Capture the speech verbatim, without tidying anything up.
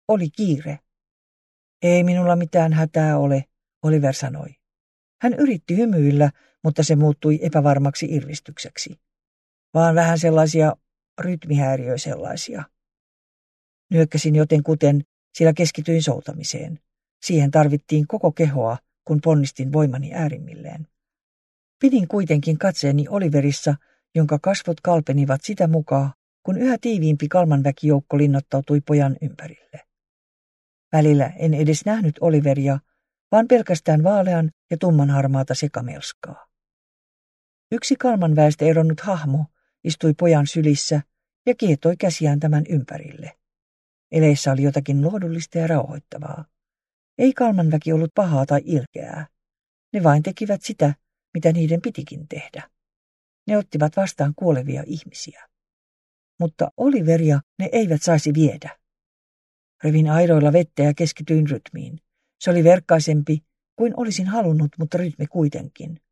oli kiire. Ei minulla mitään hätää ole, Oliver sanoi. Hän yritti hymyillä, mutta se muuttui epävarmaksi irvistykseksi. Vaan vähän sellaisia rytmihäiriöjä sellaisia. Nyökkäsin jotenkuten, sillä keskityin soutamiseen. Siihen tarvittiin koko kehoa, kun ponnistin voimani äärimmilleen. Pidin kuitenkin katseeni Oliverissa, jonka kasvot kalpenivat sitä mukaan, kun yhä tiiviimpi kalmanväkijoukko linnoittautui pojan ympärille. Välillä en edes nähnyt Oliveria, vaan pelkästään vaalean ja tummanharmaata sekamelskaa. Yksi kalmanväestä eronnut hahmo istui pojan sylissä ja kietoi käsiään tämän ympärille. Eleissä oli jotakin lohdullista ja rauhoittavaa. Ei kalmanväki ollut pahaa tai ilkeää. Ne vain tekivät sitä, mitä niiden pitikin tehdä. Ne ottivat vastaan kuolevia ihmisiä. Mutta Oliveria ne eivät saisi viedä. Revin aidoilla vettä ja keskityin rytmiin. Se oli verkkaisempi kuin olisin halunnut, mutta rytmi kuitenkin.